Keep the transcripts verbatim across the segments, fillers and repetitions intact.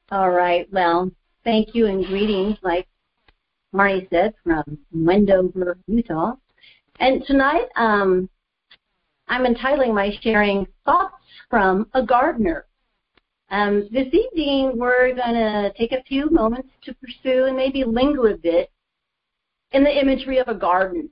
All right. Well, thank you and greetings, like Marnie said, from Wendover, Utah. And tonight, um, I'm entitling my sharing Thoughts from a Gardener. Um, this evening, we're going to take a few moments to pursue and maybe linger a bit in the imagery of a garden.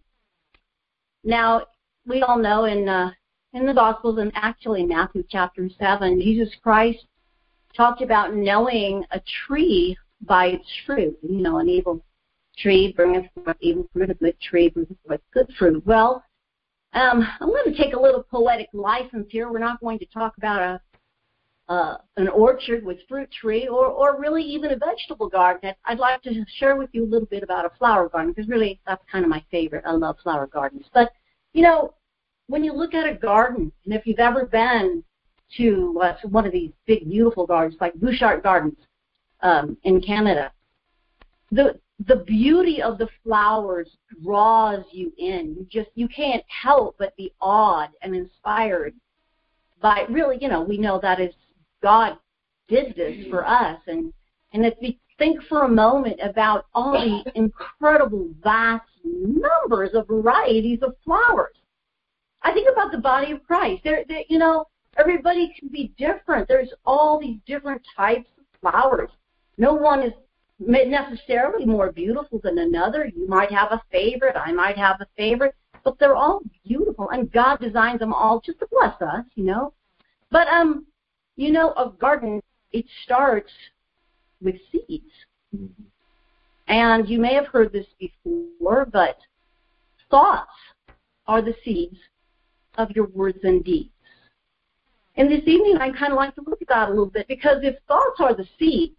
Now, we all know in uh, in the Gospels, and actually Matthew chapter seven, Jesus Christ talked about knowing a tree by its fruit. You know, an evil tree bringeth forth evil fruit, a good tree bringeth forth good fruit. Well, um, I'm going to take a little poetic license here. We're not going to talk about a uh, an orchard with fruit tree or, or really even a vegetable garden. I'd like to share with you a little bit about a flower garden because really that's kind of my favorite. I love flower gardens. But, you know, when you look at a garden, and if you've ever been to, uh, to one of these big, beautiful gardens like Bouchard Gardens um, in Canada, the the beauty of the flowers draws you in. You just, you can't help but be awed and inspired by, really, you know, we know that is God did this for us. And, and if we think for a moment about all the incredible, vast numbers of varieties of flowers. I think about the body of Christ. There, there, you know, everybody can be different. There's all these different types of flowers. No one is necessarily more beautiful than another. You might have a favorite. I might have a favorite. But they're all beautiful, and God designs them all just to bless us, you know. But, um, you know, a garden, it starts with seeds. Mm-hmm. And you may have heard this before, but thoughts are the seeds of your words and deeds. And this evening, I kind of like to look at that a little bit, because if thoughts are the seeds,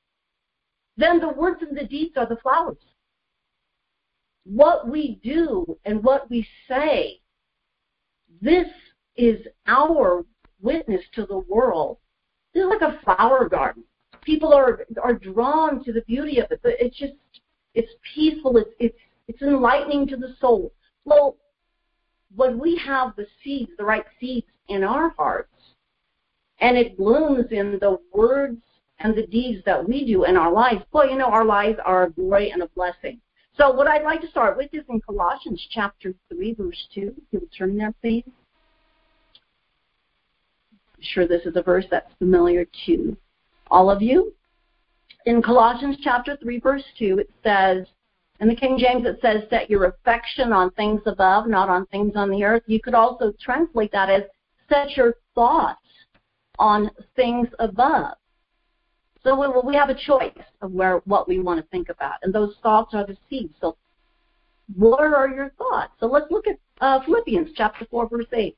then the words and the deeds are the flowers. What we do and what we say, this is our witness to the world. This is like a flower garden. People are are drawn to the beauty of it. But it's just, it's peaceful. It's it's it's enlightening to the soul. Well, when we have the seeds, the right seeds in our hearts, and it blooms in the words and the deeds that we do in our lives, boy, you know, our lives are a glory and a blessing. So what I'd like to start with is in Colossians chapter three, verse two. If you'll turn there, please. I'm sure this is a verse that's familiar to all of you. In Colossians chapter three, verse two, it says, in the King James, it says, set your affection on things above, not on things on the earth. You could also translate that as set your thoughts on things above. So we have a choice of where what we want to think about, and those thoughts are the seeds. So what are your thoughts? So let's look at uh, Philippians chapter four, verse eight.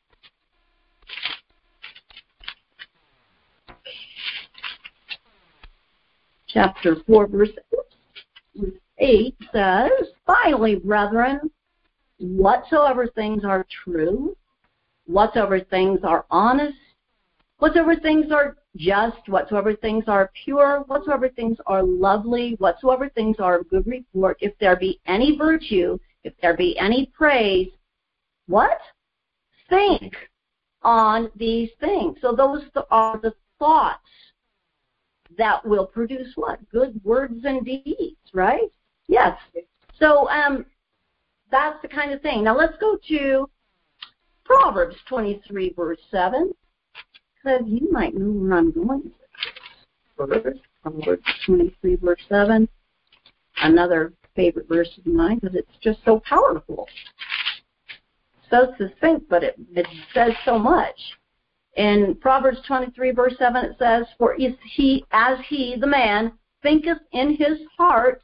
Chapter four, verse eight says, finally, brethren, whatsoever things are true, whatsoever things are honest, whatsoever things are just, whatsoever things are pure, whatsoever things are lovely, whatsoever things are of good report, if there be any virtue, if there be any praise, what? Think on these things. So those are the thoughts that will produce what? Good words and deeds, right? Yes. So um, that's the kind of thing. Now let's go to Proverbs twenty-three, verse seven. Because you might know where I'm going. First, Proverbs twenty-three, verse seven. Another favorite verse of mine because it's just so powerful. So succinct, but it, it says so much. In Proverbs twenty-three, verse seven, it says, for is he, as he, the man, thinketh in his heart,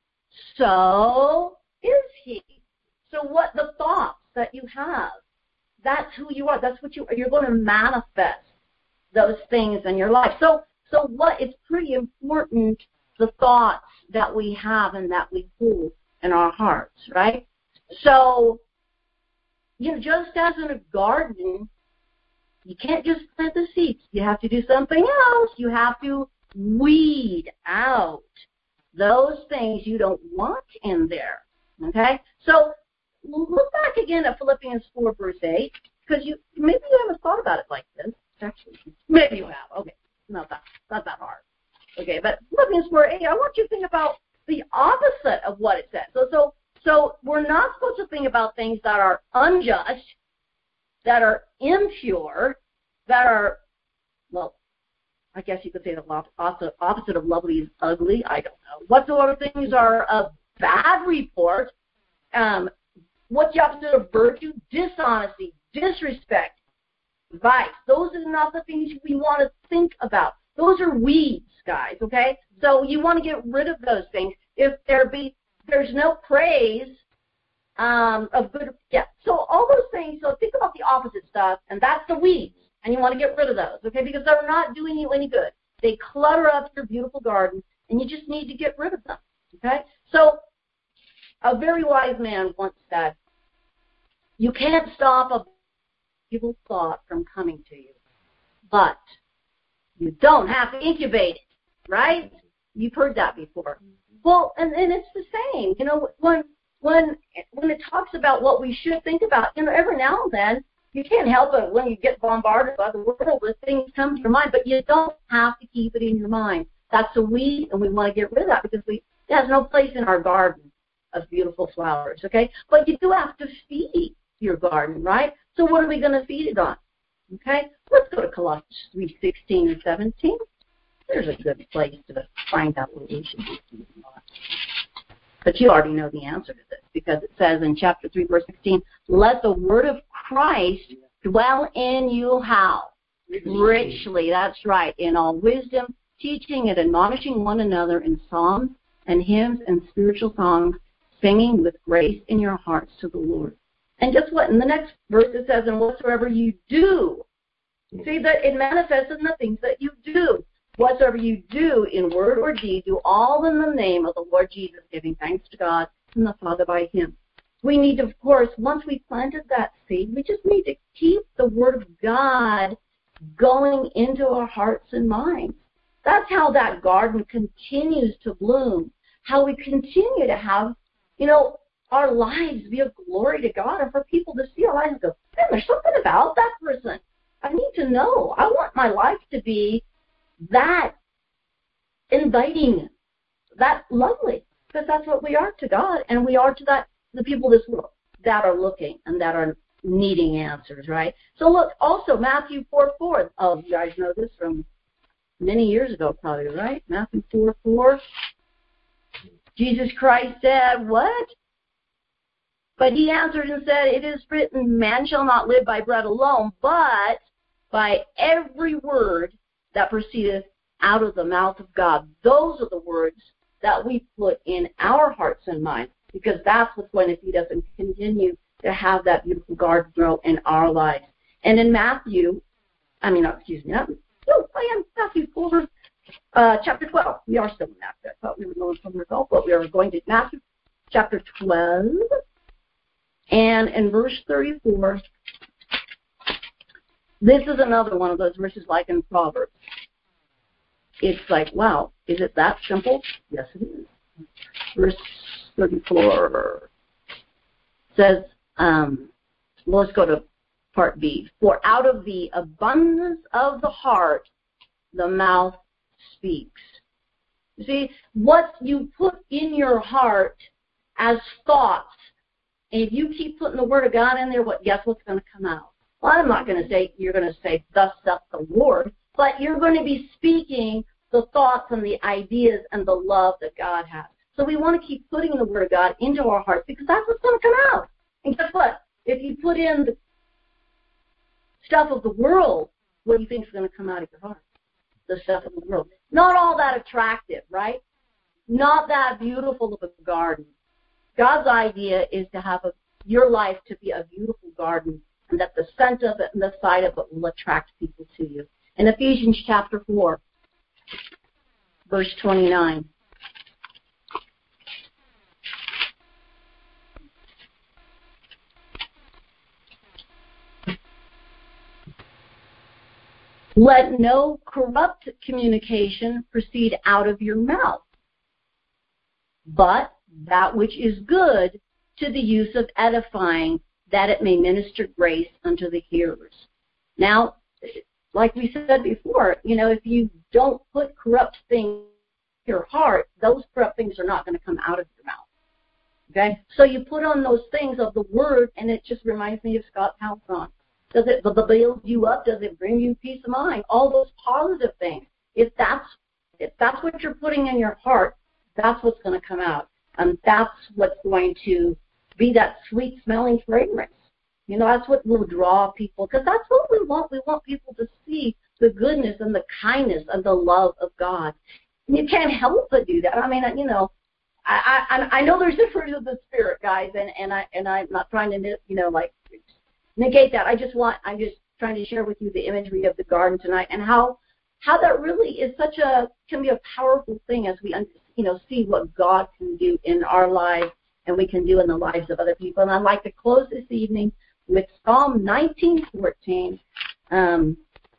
so is he. So what the thoughts that you have, that's who you are. That's what you are. You're going to manifest those things in your life. So, so what? It's pretty important, the thoughts that we have and that we hold in our hearts, right? So, you know, just as in a garden, you can't just plant the seeds. You have to do something else. You have to weed out those things you don't want in there, okay? So, look back again at Philippians four, verse eight, because you maybe you haven't thought about it like this. Actually, maybe you have. Okay, not that, not that hard. Okay, okay? I want you to think about the opposite of what it says. So, so, so we're not supposed to think about things that are unjust, that are impure, that are, well, I guess you could say the opposite, opposite of lovely is ugly. I don't know. Whatsoever things are of bad report, um, what's the opposite of virtue? Dishonesty, disrespect, vice. Those are not the things we want to think about. Those are weeds, guys, okay? So you want to get rid of those things. If there be, there's no praise um, of good, yeah. So all those things, so think about the opposite stuff, and that's the weeds, and you want to get rid of those, okay? Because they're not doing you any good. They clutter up your beautiful garden, and you just need to get rid of them, okay? So a very wise man once said, you can't stop a evil thought from coming to you, but you don't have to incubate it, right? You've heard that before. Well, and, and it's the same. You know, when when when it talks about what we should think about, you know, every now and then, you can't help it when you get bombarded by the world with things come to your mind, but you don't have to keep it in your mind. That's a weed, and we want to get rid of that because we it has no place in our garden of beautiful flowers, okay? But you do have to feed your garden, right? So what are we going to feed it on? Okay? Let's go to Colossians three sixteen and seventeen. There's a good place to find out what we should be feeding on. But you already know the answer to this because it says in chapter three, verse sixteen, let the word of Christ dwell in you how? Richly. That's right. In all wisdom, teaching and admonishing one another in psalms and hymns and spiritual songs, singing with grace in your hearts to the Lord. And guess what? In the next verse it says, and whatsoever you do, see that it manifests in the things that you do. Whatsoever you do in word or deed, do all in the name of the Lord Jesus, giving thanks to God and the Father by him. We need to, of course, once we planted that seed, we just need to keep the word of God going into our hearts and minds. That's how that garden continues to bloom, how we continue to have, you know, our lives be a glory to God, and for people to see our lives and go, man, there's something about that person. I need to know. I want my life to be that inviting, that lovely, because that's what we are to God, and we are to that the people of this world that are looking and that are needing answers, right? So look, also Matthew four four. Oh, you guys know this from many years ago, probably, right? Matthew four four. Jesus Christ said, what? But he answered and said, it is written, man shall not live by bread alone, but by every word that proceedeth out of the mouth of God. Those are the words that we put in our hearts and minds, because that's what's going to feed us and continue to have that beautiful garden grow in our lives. And in Matthew, I mean, excuse me, not, no, I am Matthew four, uh, chapter twelve. We are still in Matthew. I thought we were going somewhere else, but we are going to Matthew chapter twelve. And in verse thirty-four, this is another one of those verses like in Proverbs. It's like, wow, is it that simple? Yes, it is. Verse thirty-four says, um, well, let's go to part B. For out of the abundance of the heart, the mouth speaks. You see, what you put in your heart as thoughts, and if you keep putting the Word of God in there, what guess what's going to come out? Well, I'm not going to say you're going to say, thus saith the Lord, but you're going to be speaking the thoughts and the ideas and the love that God has. So we want to keep putting the Word of God into our hearts because that's what's going to come out. And guess what? If you put in the stuff of the world, what do you think is going to come out of your heart? The stuff of the world. Not all that attractive, right? Not that beautiful of a garden. God's idea is to have a, your life to be a beautiful garden, and that the scent of it and the sight of it will attract people to you. In Ephesians chapter four, verse twenty-nine. Let no corrupt communication proceed out of your mouth, but that which is good to the use of edifying, that it may minister grace unto the hearers. Now, like we said before, you know, if you don't put corrupt things your heart, those corrupt things are not going to come out of your mouth. Okay? So you put on those things of the Word, and it just reminds me of Scott Halpron. Does it build you up? Does it bring you peace of mind? All those positive things. If that's if that's what you're putting in your heart, that's what's going to come out. And that's what's going to be that sweet-smelling fragrance. You know, that's what will draw people, because that's what we want. We want people to see the goodness and the kindness and the love of God. And you can't help but do that. I mean, you know, I I, I know there's the fruit of the Spirit, guys, and, and, I, and I'm not trying to, you know, like, negate that. I just want, I'm just trying to share with you the imagery of the garden tonight and how how that really is such a, can be a powerful thing as we, you know, see what God can do in our lives and we can do in the lives of other people. And I'd like to close this evening with Psalm nineteen fourteen. Um,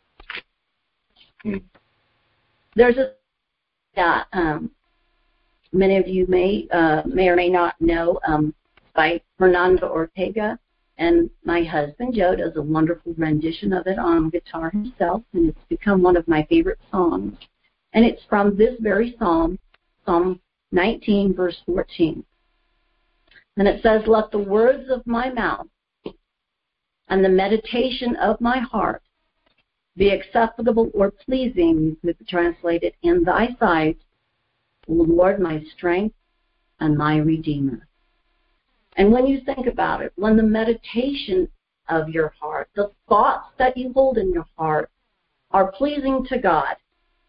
there's a, uh, um, many of you may, uh, may or may not know, um, by Fernando Ortega. And my husband, Joe, does a wonderful rendition of it on guitar himself, and it's become one of my favorite songs. And it's from this very psalm, Psalm nineteen, verse fourteen. And it says, "Let the words of my mouth and the meditation of my heart be acceptable or pleasing," you could translate it, "in thy sight, O Lord, my strength and my Redeemer." And when you think about it, when the meditation of your heart, the thoughts that you hold in your heart are pleasing to God,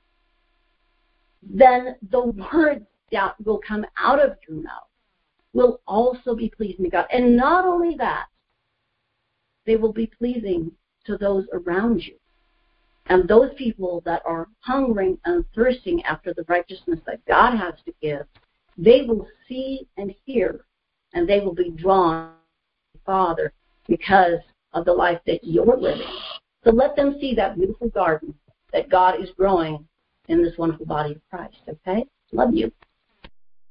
then the words that will come out of your mouth will also be pleasing to God. And not only that, they will be pleasing to those around you. And those people that are hungering and thirsting after the righteousness that God has to give, they will see and hear, and they will be drawn to the Father because of the life that you're living. So let them see that beautiful garden that God is growing in this wonderful body of Christ, okay? Love you.